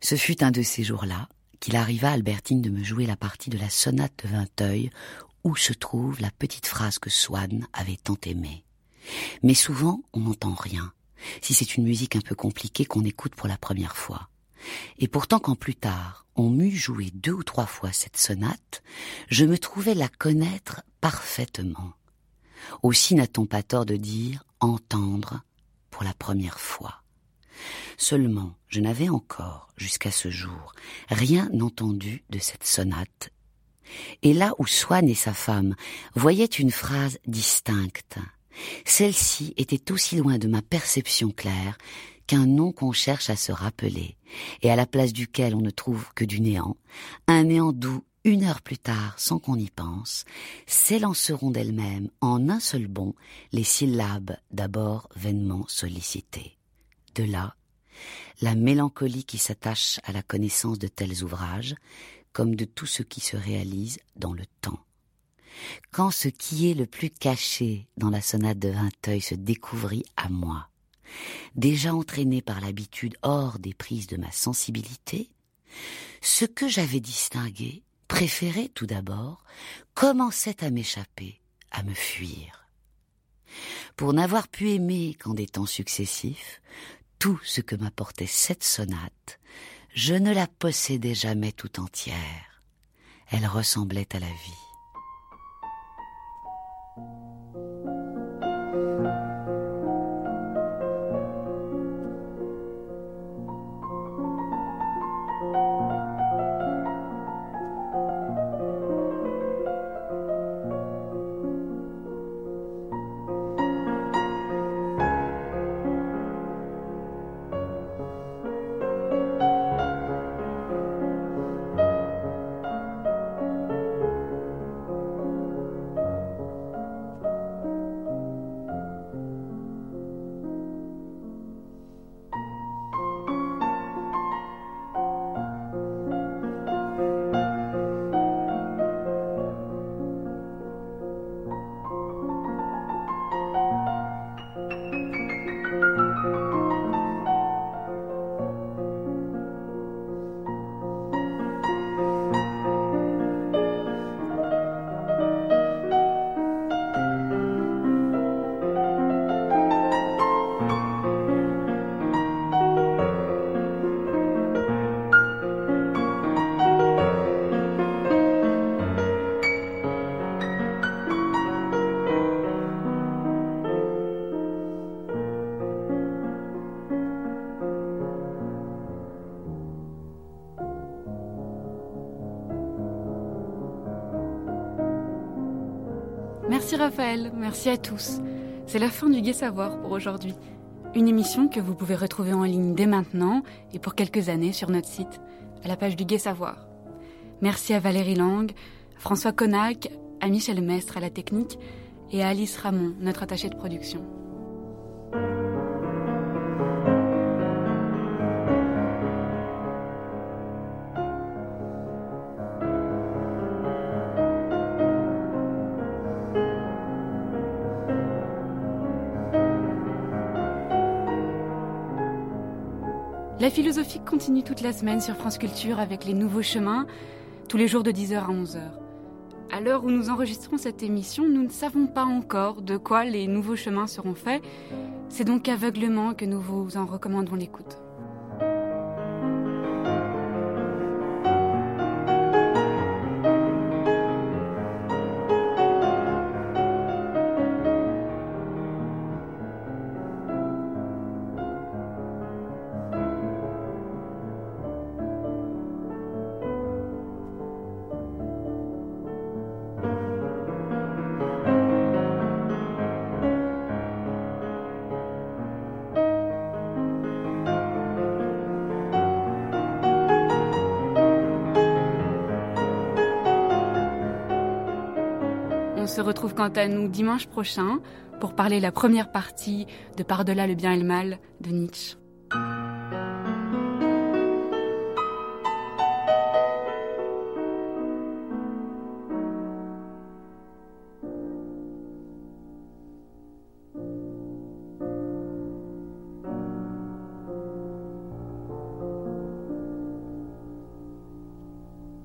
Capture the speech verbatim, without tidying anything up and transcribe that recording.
Ce fut un de ces jours-là qu'il arriva à Albertine de me jouer la partie de la sonate de Vinteuil où se trouve la petite phrase que Swann avait tant aimée. Mais souvent, on n'entend rien, si c'est une musique un peu compliquée qu'on écoute pour la première fois. Et pourtant, quand plus tard, on m'eut joué deux ou trois fois cette sonate, je me trouvais la connaître parfaitement. Aussi n'a-t-on pas tort de dire « entendre » pour la première fois. Seulement, je n'avais encore, jusqu'à ce jour, rien entendu de cette sonate. Et là où Swann et sa femme voyaient une phrase distincte, celle-ci était aussi loin de ma perception claire qu'un nom qu'on cherche à se rappeler, et à la place duquel on ne trouve que du néant, un néant d'où, une heure plus tard, sans qu'on y pense, s'élanceront d'elles-mêmes en un seul bond les syllabes d'abord vainement sollicitées. De là, la mélancolie qui s'attache à la connaissance de tels ouvrages, comme de tout ce qui se réalise dans le temps. Quand ce qui est le plus caché dans la sonate de Vinteuil se découvrit à moi, déjà entraîné par l'habitude hors des prises de ma sensibilité, ce que j'avais distingué, préféré tout d'abord, commençait à m'échapper, à me fuir. Pour n'avoir pu aimer qu'en des temps successifs, tout ce que m'apportait cette sonate, je ne la possédais jamais tout entière. Elle ressemblait à la vie. Merci Raphaël, merci à tous. C'est la fin du Gai Savoir pour aujourd'hui. Une émission que vous pouvez retrouver en ligne dès maintenant et pour quelques années sur notre site, à la page du Gai Savoir. Merci à Valérie Lang, à François Connac, à Michel Mestre à la technique et à Alice Ramon, notre attachée de production. La philosophie continue toute la semaine sur France Culture avec les nouveaux chemins, tous les jours de dix heures à onze heures. À l'heure où nous enregistrons cette émission, nous ne savons pas encore de quoi les nouveaux chemins seront faits. C'est donc aveuglément que nous vous en recommandons l'écoute. On se retrouve quant à nous dimanche prochain pour parler la première partie de Par-delà le bien et le mal de Nietzsche.